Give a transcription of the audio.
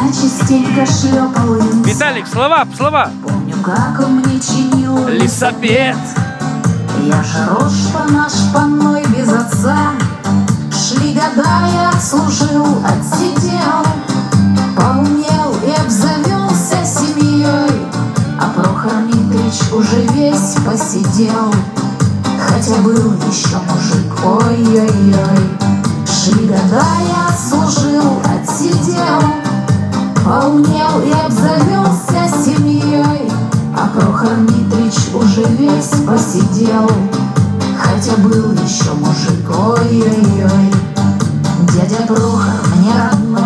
частенько шлепал им. Виталик, слова. Помню, как он мне чинил Лесопед. Я же рос на шпаной без отца. Шли года, я отслужил, отсидел, поумнел и обзавелся семьей. А Прохор Митрич уже весь посидел, хотя был еще мужик, ой-ой-ой. Шли года, я отслужил, отсидел, поумнел и обзавелся семьей. А Прохор Митрич уже весь посидел, хотя был еще мужик, ой-ой-ой.